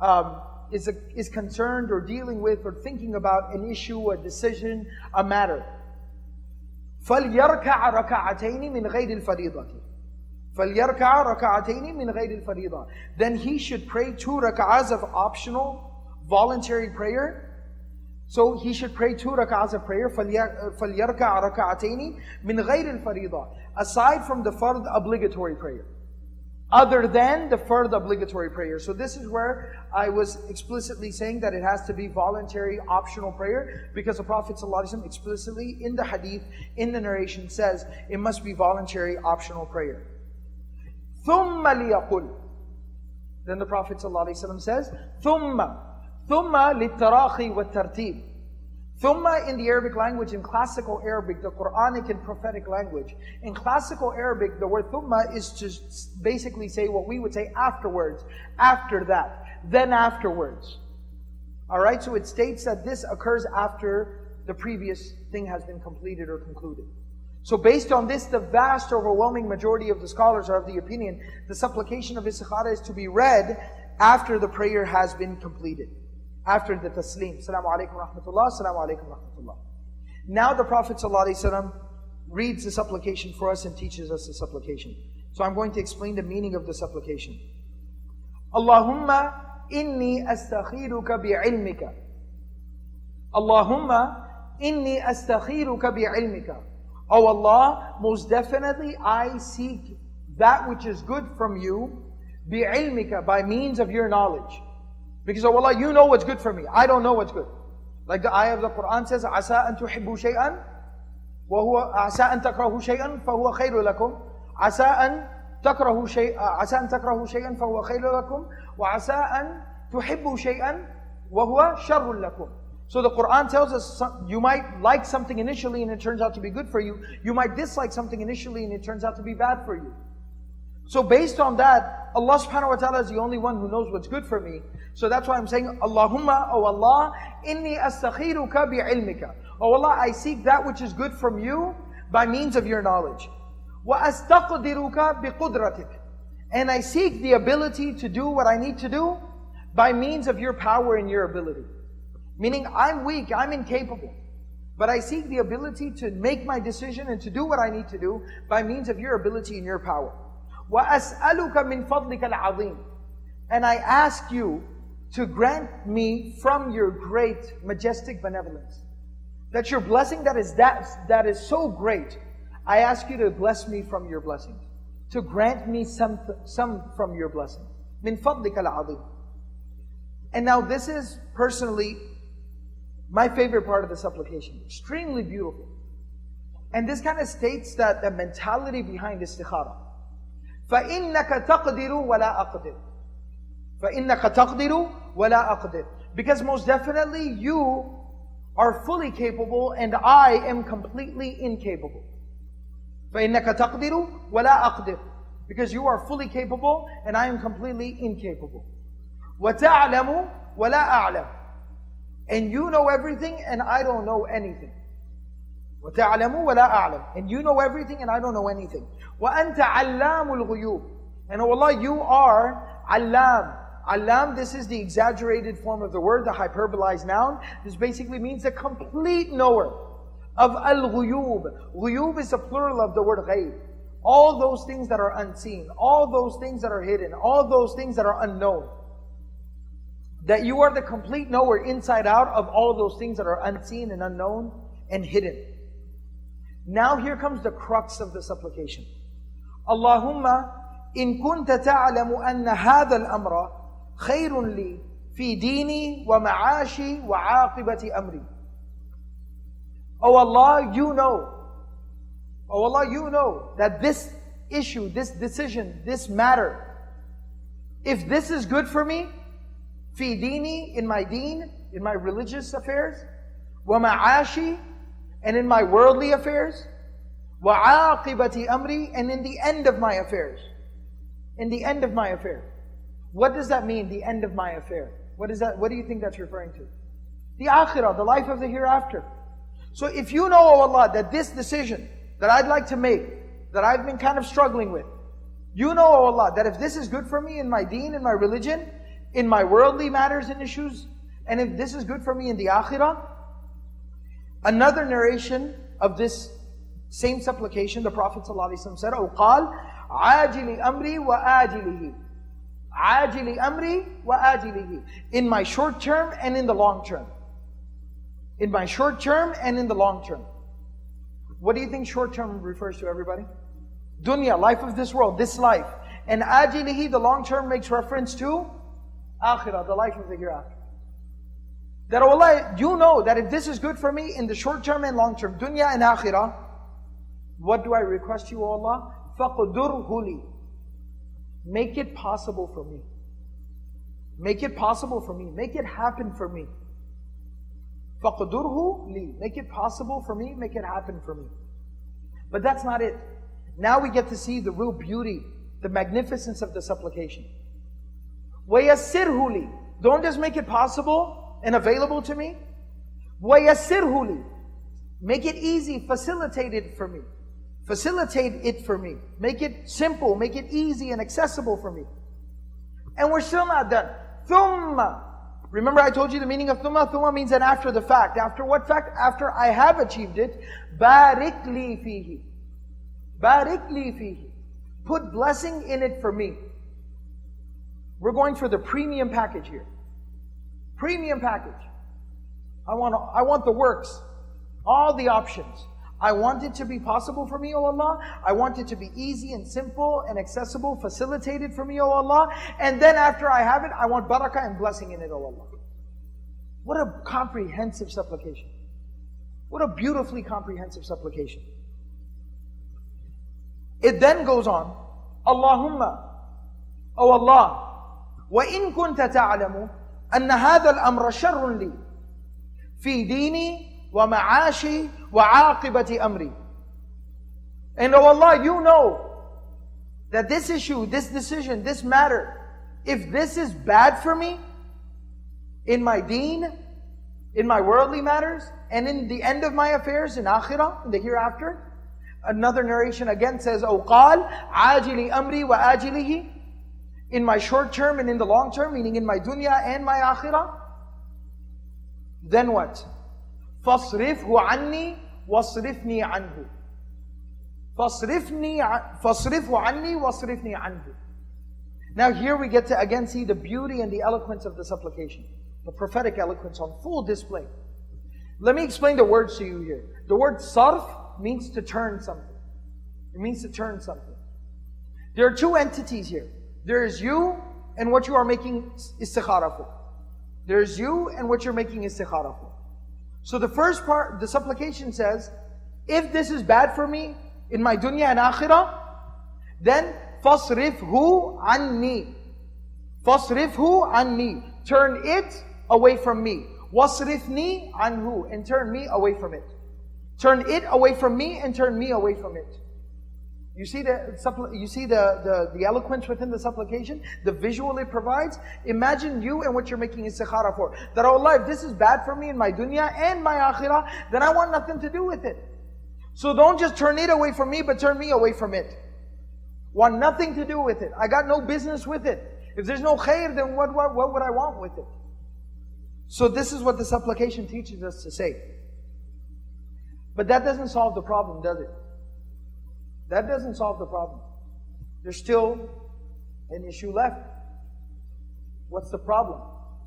Speaker 1: is concerned or dealing with or thinking about an issue, a decision, a matter. فَلْيَرْكَعَ رَكَعَتَيْنِ مِنْ غَيْرِ الْفَرِيضَةِ. فَلْيَرْكَعَ رَكَعَتَيْنِ مِنْ غَيْرِ الْفَرِيضَةِ. Then he should pray 2 rak'ahs of optional, voluntary prayer. So he should pray 2 rak'ahs of prayer. فَلْيَرْكَعَ رَكَعَتَيْنِ مِنْ غَيْرِ الْفَرِيضَةِ. Aside from the fard obligatory prayer. Other than the fard obligatory prayer. So this is where I was explicitly saying that it has to be voluntary, optional prayer, because the Prophet ﷺ explicitly in the hadith, in the narration says, it must be voluntary, optional prayer. ثُمَّ لِيَقُلْ. Then the Prophet ﷺ says, ثُمَّ لِلتَّرَاخِي وَالتَّرْتِيبِ. Thumma in the Arabic language, in classical Arabic, the Quranic and prophetic language. In classical Arabic, the word thumma is to basically say what we would say afterwards, after that, then afterwards. Alright, so it states that this occurs after the previous thing has been completed or concluded. So based on this, the vast overwhelming majority of the scholars are of the opinion, the supplication of istikhara is to be read after the prayer has been completed. After the taslim. Assalamu alaikum wa rahmatullah, assalamu alaikum wa rahmatullah. Now the Prophet ﷺ reads the supplication for us and teaches us the supplication. So I'm going to explain the meaning of the supplication. Allahumma inni astakhiruka bi'ilmika. Allahumma inni astakhiruka bi'ilmika. Oh Allah, most definitely I seek that which is good from you bi'ilmika, by means of your knowledge. Because, oh Allah, you know what's good for me. I don't know what's good. Like the ayah of the Quran says, عَسَىٰ أَن تُحِبُّوا شَيْئًا وهو عسى أن تكرهوا شيئا فهو خير لكم عسى أن تكرهوا شيئا فهو خير لكم وعسى أن تحبوا شيئا وهو شر لكم. So the Quran tells us you might like something initially and it turns out to be good for you. You might dislike something initially and it turns out to be bad for you. So based on that, Allah subhanahu wa ta'ala is the only one who knows what's good for me. So that's why I'm saying, Allahumma, oh Allah, inni astakhiruka bi'ilmika. Oh Allah, I seek that which is good from you by means of your knowledge. Wa astaqdiruka biqudratik. And I seek the ability to do what I need to do by means of your power and your ability. Meaning, I'm weak, I'm incapable. But I seek the ability to make my decision and to do what I need to do by means of your ability and your power. وَأَسْأَلُكَ مِنْ فَضْلِكَ الْعَظِيمِ. And I ask you to grant me from your great, majestic benevolence. That your blessing that is so great, I ask you to bless me from your blessings. To grant me some from your blessing. مِنْ فَضْلِكَ الْعَظِيمِ. And now this is personally my favorite part of the supplication. Extremely beautiful. And this kind of states that the mentality behind istikhara. فَإِنَّكَ تَقْدِرُ وَلَا أَقْدِرُ. فَإِنَّكَ تَقْدِرُ وَلَا أَقْدِرُ. Because most definitely you are fully capable and I am completely incapable. فَإِنَّكَ تَقْدِرُ وَلَا أَقْدِرُ. Because you are fully capable and I am completely incapable. وَتَعْلَمُ وَلَا أَعْلَمُ. And you know everything and I don't know anything. وَتَعْلَمُ وَلَا أَعْلَمُ. And you know everything and I don't know anything. وَأَنْتَ عَلَّامُ الْغُيُوبِ. And oh Allah, you are Allam. Allam, this is the exaggerated form of the word, the hyperbolized noun. This basically means the complete knower of al-ghuyub. Ghuyub is the plural of the word ghayb. All those things that are unseen, all those things that are hidden, all those things that are unknown. That you are the complete knower inside out of all those things that are unseen and unknown and hidden. Now here comes the crux of the supplication. Allahumma in kunta ta'lamu anna hadha al-amra khayrun li fi dini wa ma'ashi wa aqibati amri. Oh Allah, you know. Oh Allah, you know that this issue, this decision, this matter, if this is good for me, fi dini, in my deen, in my religious affairs, wa ma'ashi, and in my worldly affairs, wa aqibati amri, and in the end of my affairs. In the end of my affair. What does that mean, the end of my affair? What is that? What do you think that's referring to? The akhirah, the life of the hereafter. So if you know, oh Allah, that this decision that I'd like to make, that I've been kind of struggling with, you know, oh Allah, that if this is good for me in my deen, in my religion, in my worldly matters and issues, and if this is good for me in the akhirah. Another narration of this same supplication, the Prophet ﷺ said, "O qal, ajili amri wa ajilihi, ajili amri wa ajilihi." In my short term and in the long term. In my short term and in the long term. What do you think short term refers to, everybody? Dunya, life of this world, this life. And ajilihi, the long term, makes reference to akhirah, the life of the hereafter. That Allah, you know that if this is good for me in the short term and long term, dunya and akhirah, what do I request you, O Allah? فَقْدُرْهُ لِي. Make it possible for me. Make it possible for me. Make it happen for me. فَقْدُرْهُ لِي. Make it possible for me. Make it happen for me. But that's not it. Now we get to see the real beauty, the magnificence of the supplication. وَيَسِّرْهُ لِي. Don't just make it possible and available to me. وَيَسِّرْهُ لِي. Make it easy, facilitate it for me. Facilitate it for me. Make it simple, make it easy and accessible for me. And we're still not done. Thumma. Remember I told you the meaning of thumma? Thumma means an after the fact. After what fact? After I have achieved it. Barik li fihi. Barik li fihi. Put blessing in it for me. We're going for the premium package here. Premium package. I want the works. All the options. I want it to be possible for me, O Allah. I want it to be easy and simple and accessible, facilitated for me, O Allah. And then after I have it, I want barakah and blessing in it, O Allah. What a comprehensive supplication. What a beautifully comprehensive supplication. It then goes on, Allahumma, O Allah, وَإِن كُنْتَ تَعْلَمُ أَنَّ هَذَا الْأَمْرَ شَرٌّ لِي فِي دِينِي وَمَعَاشِي وَعَاقِبَةِ أَمْرِي. And O Allah, you know that this issue, this decision, this matter, if this is bad for me, in my deen, in my worldly matters, and in the end of my affairs, in akhirah, in the hereafter. Another narration again says, O qal, ajili amri wa ajilihi, in my short term and in the long term, meaning in my dunya and my akhirah. Then what? فَاصْرِفْهُ عَنِّي وَاصْرِفْنِي عَنْهُ. فَاصْرِفْهُ عَنِّي وَاصْرِفْنِي عَنْهُ. Now here we get to again see the beauty and the eloquence of the supplication. The prophetic eloquence on full display. Let me explain the words to you here. The word sarf means to turn something. It means to turn something. There are two entities here. There is you and what you are making istikhara for. There is you and what you're making istikhara for. So the first part, the supplication says, if this is bad for me in my dunya and akhirah, then فَاصْرِفْهُ عَنِّي. فَاصْرِفْهُ عَنِّي. Turn it away from me. وَاصْرِفْنِي عَنْهُ. And turn me away from it. Turn it away from me and turn me away from it. You see the eloquence within the supplication, the visual it provides. Imagine you and what you're making istikhara for. That, oh Allah, if this is bad for me in my dunya and my akhirah, then I want nothing to do with it. So don't just turn it away from me, but turn me away from it. Want nothing to do with it. I got no business with it. If there's no khair, then what would I want with it? So this is what the supplication teaches us to say. But that doesn't solve the problem, does it? That doesn't solve the problem. There's still an issue left. What's the problem?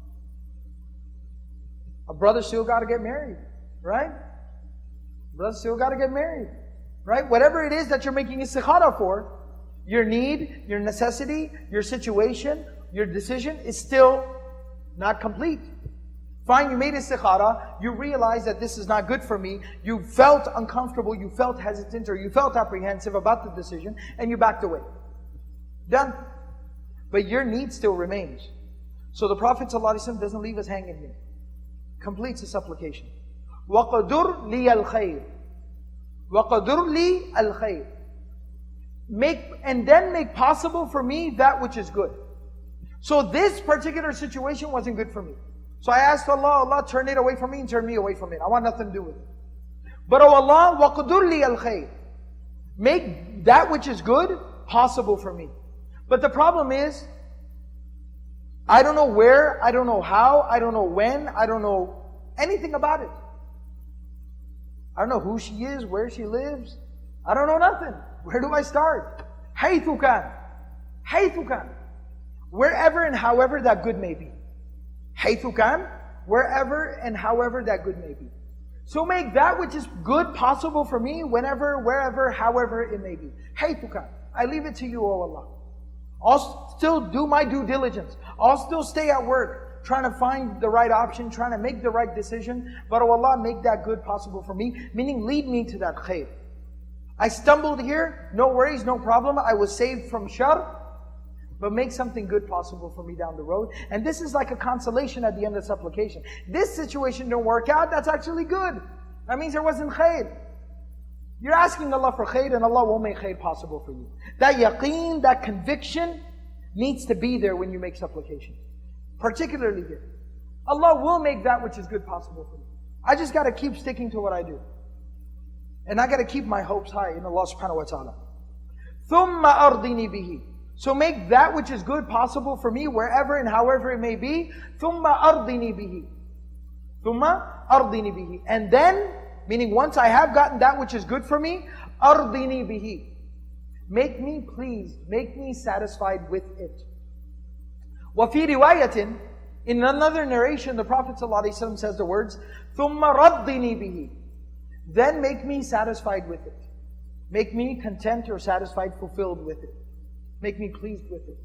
Speaker 1: A brother still got to get married, right? Brother still got to get married, right? Whatever it is that you're making istikhara for, your need, your necessity, your situation, your decision is still not complete. Fine, you made istikhara, you realize that this is not good for me, you felt uncomfortable, you felt hesitant, or you felt apprehensive about the decision, and you backed away. Done. But your need still remains. So the Prophet ﷺ doesn't leave us hanging here. Completes the supplication. وَقَدُرْ لِي الْخَيْرِ وَقَدُرْ لِي الْخَيْرِ. And then make possible for me that which is good. So this particular situation wasn't good for me. So I asked Allah, Allah, turn it away from me and turn me away from it. I want nothing to do with it. But oh Allah, وَقْدُرْ لِي الْخَيْرِ. Make that which is good possible for me. But the problem is, I don't know where, I don't know how, I don't know when, I don't know anything about it. I don't know who she is, where she lives. I don't know nothing. Where do I start? حَيْثُ كَانَ. حَيْثُ كَانَ. Wherever and however that good may be. حَيْثُ كَانَ. Wherever and however that good may be. So make that which is good possible for me whenever, wherever, however it may be. حَيْثُ كَانَ. I leave it to you, O Allah. I'll still do my due diligence. I'll still stay at work, trying to find the right option, trying to make the right decision. But, O Allah, make that good possible for me. Meaning, lead me to that khair. I stumbled here, no worries, no problem. I was saved from shar. But make something good possible for me down the road. And this is like a consolation at the end of supplication. This situation didn't work out, that's actually good. That means there wasn't khair. You're asking Allah for khair and Allah will make khair possible for you. That yaqeen, that conviction needs to be there when you make supplication. Particularly here. Allah will make that which is good possible for me. I just got to keep sticking to what I do. And I got to keep my hopes high in Allah subhanahu wa ta'ala. ثُمَّ أَرْضِنِي بِهِ. So make that which is good possible for me wherever and however it may be. ثُمَّ أَرْضِنِي بِهِ. ثُمَّ أَرْضِنِي بِهِ. And then, meaning once I have gotten that which is good for me, أَرْضِنِي بِهِ. Make me pleased, make me satisfied with it. وَفِي رِوَايَةٍ, in another narration, the Prophet ﷺ says the words, ثُمَّ رَضِّنِي بِهِ. Then make me satisfied with it. Make me content or satisfied, fulfilled with it. Make me pleased with it.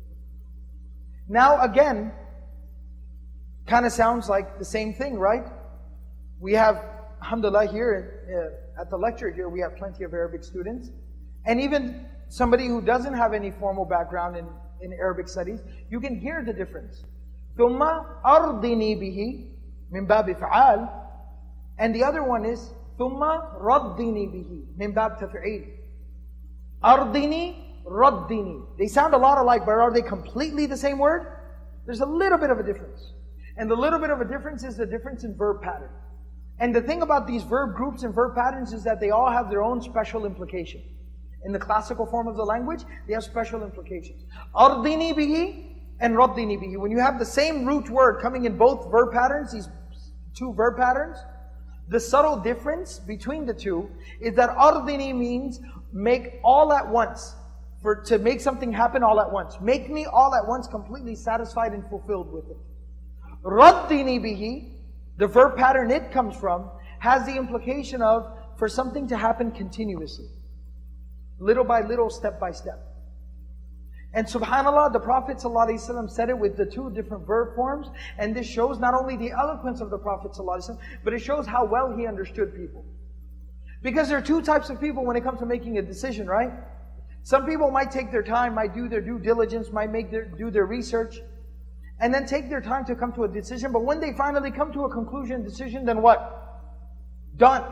Speaker 1: Now again, kind of sounds like the same thing, right? We have alhamdulillah, here at the lecture here, we have plenty of Arabic students. And even somebody who doesn't have any formal background in Arabic studies, you can hear the difference. ثُمَّ أَرْضِنِي بِهِ مِنْ بَابِ فَعَالٍ. And the other one is ثُمَّ رَضِّنِي بِهِ مِنْ بَابِ تَفْعِيلٍ. أَرْضِنِي, رَضِّنِي. They sound a lot alike, but are they completely the same word? There's a little bit of a difference. And the little bit of a difference is the difference in verb pattern. And the thing about these verb groups and verb patterns is that they all have their own special implication. In the classical form of the language, they have special implications. أَرْضِنِي بِهِ and رَضِّنِي بِهِ. When you have the same root word coming in both verb patterns, these two verb patterns, the subtle difference between the two is that أَرْضِنِي means make all at once. To make something happen all at once. Make me all at once completely satisfied and fulfilled with it. رَضِّنِي بِهِ, the verb pattern it comes from, has the implication of for something to happen continuously. Little by little, step by step. And subhanAllah, the Prophet ﷺ said it with the two different verb forms. And this shows not only the eloquence of the Prophet ﷺ, but it shows how well he understood people. Because there are two types of people when it comes to making a decision, right? Some people might take their time, might do their due diligence, might do their research, and then take their time to come to a decision. But when they finally come to a conclusion, decision, then what? Done.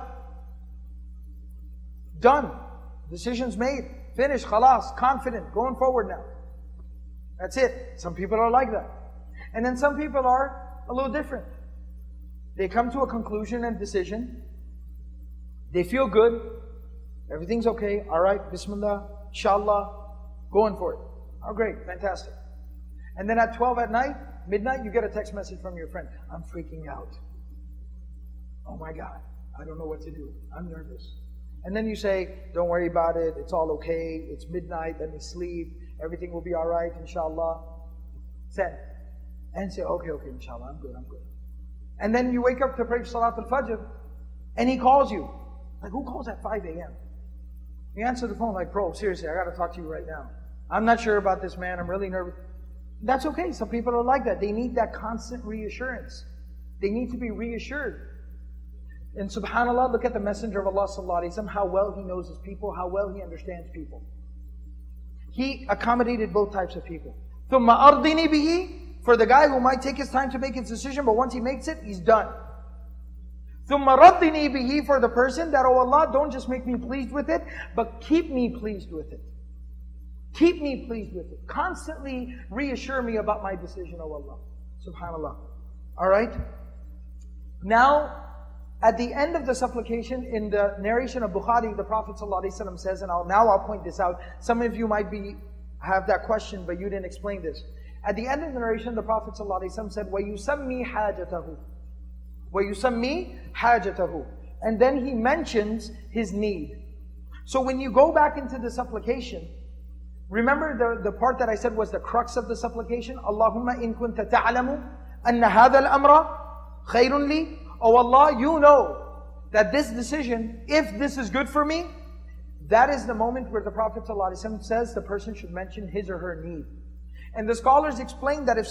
Speaker 1: Done. Decision's made. Finished. Khalas. Confident. Going forward now. That's it. Some people are like that. And then some people are a little different. They come to a conclusion and decision. They feel good. Everything's okay. Alright. Bismillah. Inshallah. Going for it. Oh, great. Fantastic. And then at 12 at night, midnight, you get a text message from your friend. I'm freaking out. Oh my God. I don't know what to do. I'm nervous. And then you say, don't worry about it. It's all okay. It's midnight. Let me sleep. Everything will be all right, inshallah. Send. And say, okay, inshallah. I'm good. And then you wake up to pray Salat al-Fajr, and he calls you. Like, who calls at 5 a.m.? You answer the phone like, bro, seriously, I got to talk to you right now. I'm not sure about this, man. I'm really nervous. That's okay. Some people are like that. They need that constant reassurance. They need to be reassured. And subhanAllah, look at the Messenger of Allah sallallahu alaihi wasallam, how well he knows his people, how well he understands people. He accommodated both types of people. ثُمَّ أَرْضِنِي بِهِ, for the guy who might take his time to make his decision, but once he makes it, he's done. ثُمَّ رَضِّنِي بِهِ, for the person that, oh Allah, don't just make me pleased with it, but keep me pleased with it. Keep me pleased with it. Constantly reassure me about my decision, oh Allah. Subhanallah. Alright? Now, at the end of the supplication, in the narration of Bukhari, the Prophet ﷺ says, and I'll point this out. Some of you might have that question, but you didn't explain this. At the end of the narration, the Prophet ﷺ said, وَيُسَمِّي حَاجَتَهُ. وَيُسَمِّي حَاجَتَهُ. And then he mentions his need. So when you go back into the supplication, remember the part that I said was the crux of the supplication? Allahumma in kunta ta'alamu anna hadha al-amra khayrun li. Oh Allah, you know that this decision, if this is good for me, that is the moment where the Prophet ﷺ says the person should mention his or her need. And the scholars explain that if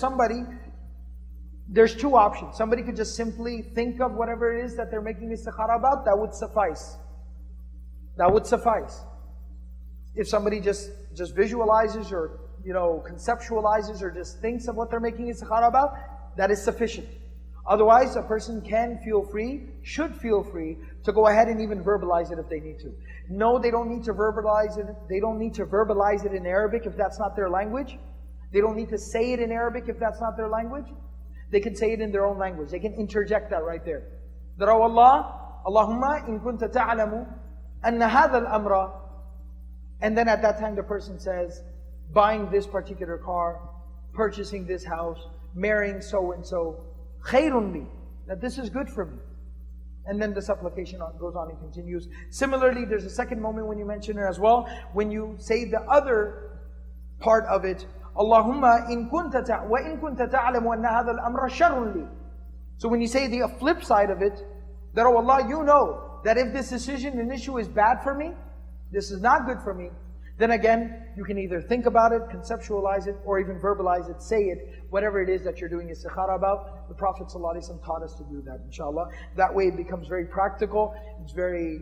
Speaker 1: there's two options. Somebody could just simply think of whatever it is that they're making istikhara about, that would suffice. That would suffice. If somebody just visualizes or conceptualizes or just thinks of what they're making istikhara about, that is sufficient. Otherwise, a person should feel free to go ahead and even verbalize it if they need to. No, they don't need to verbalize it. They don't need to verbalize it in Arabic if that's not their language. They don't need to say it in Arabic if that's not their language. They can say it in their own language. They can interject that right there. That, oh Allah, Allahumma in kunta ta'alamu anna hadha al-amra. And then at that time the person says, buying this particular car, purchasing this house, marrying so-and-so, khayrun li, that this is good for me. And then the supplication goes on and continues. Similarly, there's a second moment when you mention it as well, when you say the other part of it, Allahumma in kunta ta'lamu anna hadha al-amra sharrun li. So when you say the flip side of it, that, oh Allah, you know that if this decision and issue is bad for me, this is not good for me, Then again, you can either think about it, conceptualize it, or even verbalize it, say it, whatever it is that you're doing istikhara about. The Prophet ﷺ taught us to do that, inshallah. That way it becomes very practical, it's very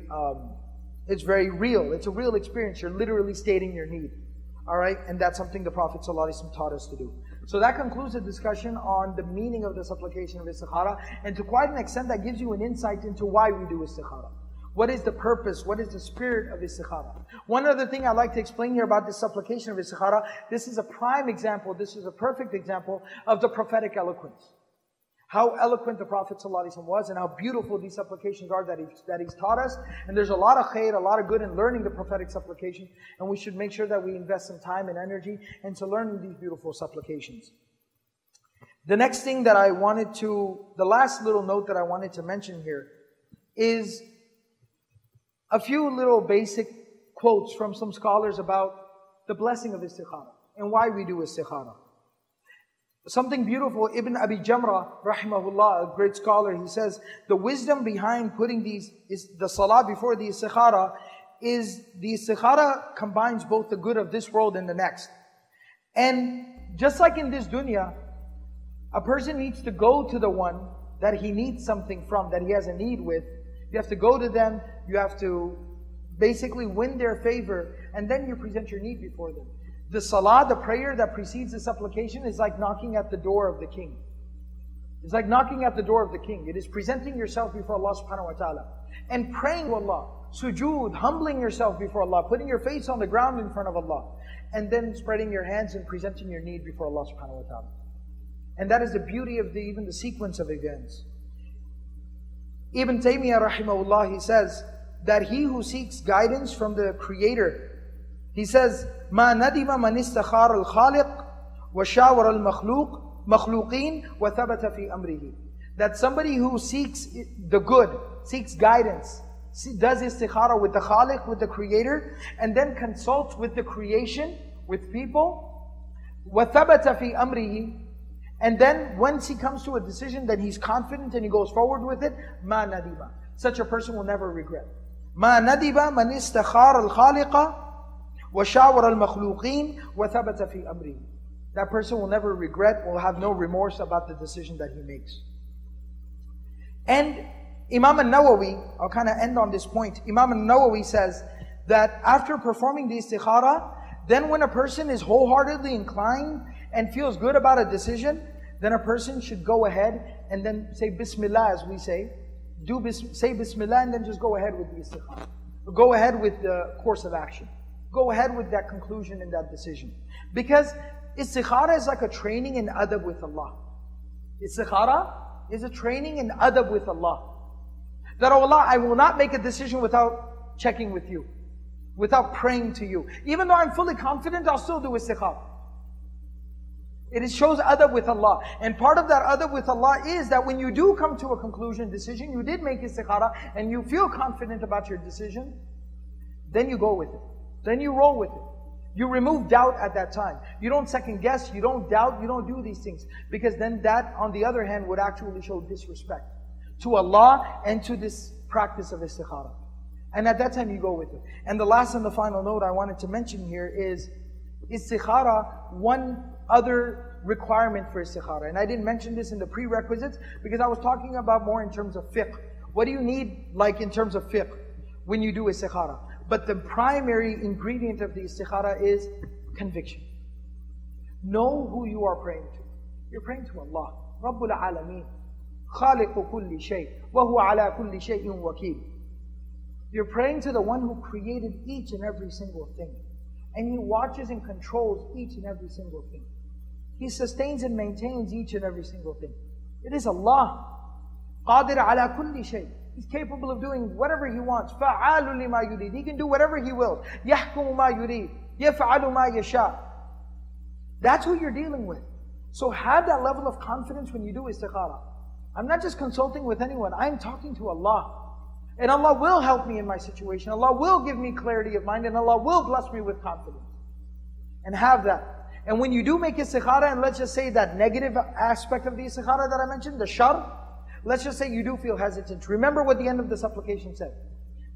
Speaker 1: real. It's a real experience. You're literally stating your need. Alright? And that's something the Prophet ﷺ taught us to do. So that concludes the discussion on the meaning of the supplication of istikhara. And to quite an extent, that gives you an insight into why we do istikhara. What is the purpose? What is the spirit of istikhara? One other thing I'd like to explain here about this supplication of istikhara, this is a prime example, this is a perfect example of the prophetic eloquence. How eloquent the Prophet ﷺ was and how beautiful these supplications are that he's taught us. And there's a lot of khair, a lot of good in learning the prophetic supplication. And we should make sure that we invest some time and energy into learning these beautiful supplications. The next thing that the last little note that I wanted to mention here is a few little basic quotes from some scholars about the blessing of istikhara and why we do istikhara. Something beautiful, Ibn Abi Jamrah, rahimahullah, a great scholar, he says, the wisdom behind putting the salah before the istikhara is the istikhara combines both the good of this world and the next. And just like in this dunya, a person needs to go to the one that he needs something from, that he has a need with. You have to go to them, you have to basically win their favor, and then you present your need before them. The salah, the prayer that precedes the supplication is like knocking at the door of the king. It's like knocking at the door of the king. It is presenting yourself before Allah subhanahu wa ta'ala and praying to Allah. Sujood, humbling yourself before Allah, putting your face on the ground in front of Allah, and then spreading your hands and presenting your need before Allah subhanahu wa ta'ala. And that is the beauty of even the sequence of events. Ibn Taymiyyah rahimahullah, he says that he who seeks guidance from the Creator, he says, ما ندم من استخار الخالق وشاور المخلوقين وثبت في أمره. That somebody who seeks the good, seeks guidance, does istikhara with the Khaliq, with the Creator, and then consults with the creation, with people, وثبت في أمره. And then once he comes to a decision, then he's confident and he goes forward with it. ما ندم. Such a person will never regret. ما ندم من استخار الخالق وشاور المخلوقين وثبت في أمره. That person will never regret, will have no remorse about the decision that he makes. And Imam al-Nawawi, I'll kind of end on this point. Imam al-Nawawi says that after performing the istikhara, then when a person is wholeheartedly inclined and feels good about a decision, then a person should go ahead and then say Bismillah, as we say. Say Bismillah and then just go ahead with the istikhara. Go ahead with the course of action. Go ahead with that conclusion and that decision. Because istikhara is like a training in adab with Allah. Istikhara is a training in adab with Allah. That, oh Allah, I will not make a decision without checking with you, without praying to you. Even though I'm fully confident, I'll still do istikhara. It shows adab with Allah. And part of that adab with Allah is that when you do come to a conclusion, decision, you did make istikhara, and you feel confident about your decision, then you go with it. Then you roll with it. You remove doubt at that time. You don't second guess, you don't doubt, you don't do these things. Because then that, on the other hand, would actually show disrespect to Allah and to this practice of istikhara. And at that time you go with it. And the last and the final note I wanted to mention here is istikhara, one other requirement for istikhara. And I didn't mention this in the prerequisites because I was talking about more in terms of fiqh. What do you need like in terms of fiqh when you do istikhara? But the primary ingredient of the istikhara is conviction. Know who you are praying to. You're praying to Allah, Rabbul Alameen, Khaliqu kulli shay, wa huwa ala kulli shay'in wakil. You're praying to the one who created each and every single thing. And He watches and controls each and every single thing. He sustains and maintains each and every single thing. It is Allah. Qadir ala kulli shay. He's capable of doing whatever He wants. فَعَالٌ لِمَا يُرِيدُ. He can do whatever He wills. يَحْكُمُ مَا يُرِيدُ. يَفْعَلُ مَا يَشَاءُ. That's who you're dealing with. So have that level of confidence when you do istikhara. I'm not just consulting with anyone. I'm talking to Allah. And Allah will help me in my situation. Allah will give me clarity of mind. And Allah will bless me with confidence. And have that. And when you do make istikhara, and let's just say that negative aspect of the istikhara that I mentioned, the shar, let's just say you do feel hesitant. Remember what the end of the supplication said.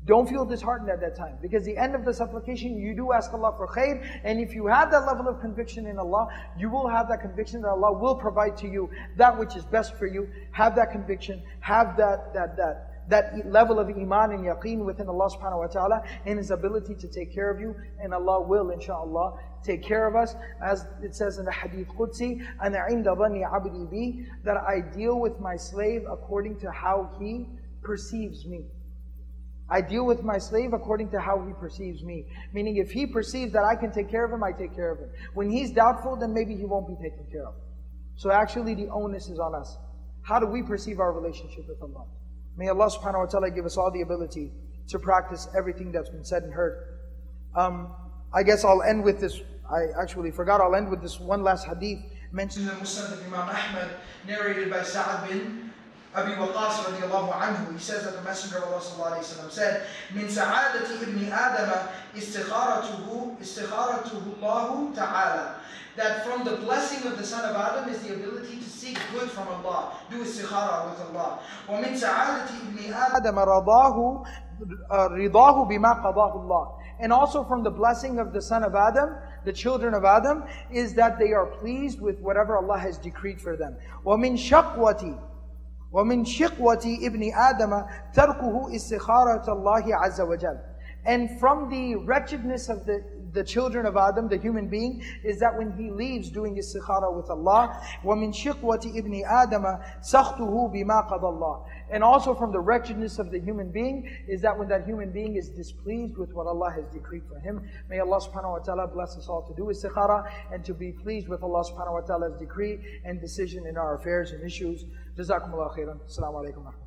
Speaker 1: Don't feel disheartened at that time, because the end of the supplication, you do ask Allah for khair, and if you have that level of conviction in Allah, you will have that conviction that Allah will provide to you that which is best for you. Have that conviction, have that level of iman and yaqeen within Allah subhanahu wa ta'ala and His ability to take care of you, and Allah will, inshaAllah, take care of us. As it says in the Hadith Qudsi, أَنَا عِنْدَ ظَنِّ عَبْدِي بِي, that I deal with my slave according to how he perceives me. I deal with my slave according to how he perceives me. Meaning, if he perceives that I can take care of him, I take care of him. When he's doubtful, then maybe he won't be taken care of. So actually the onus is on us. How do we perceive our relationship with Allah? May Allah subhanahu wa ta'ala give us all the ability to practice everything that's been said and heard. I guess I'll end with this. I actually forgot. I'll end with this one last hadith mentioned in the Musnad of Imam Ahmad, narrated by Sa'ad bin Abi Waqas radiallahu anhu. He says that the Messenger of Allah sallallahu alayhi wa sallam said, "Min sa'adati ibni Adama istikharatuhu Allahu ta'ala." That from the blessing of the son of Adam is the ability to seek good from Allah, do istikhara with Allah. وَمِن سَعَادَةِ ibni Adama ridahu bima qadahu Allah. And also from the blessing of the son of Adam, the children of Adam, is that they are pleased with whatever Allah has decreed for them. وَمِن شِقْوَةِ ibni Adama تَرْكُهُ إِسْتِخَارَةَ اللَّهِ عَزَّ وَجَلَّ. And from the wretchedness of the children of Adam, the human being, is that when he leaves doing istikhara with Allah, وَمِن شِقْوَةِ ibni Adama سَخْتُهُ بِمَا قَضَى اللَّهِ. And also from the wretchedness of the human being is that when that human being is displeased with what Allah has decreed for him. May Allah subhanahu wa ta'ala bless us all to do istikhara and to be pleased with Allah subhanahu wa ta'ala's decree and decision in our affairs and issues. Jazakumullah khairan. Assalamu alaikum.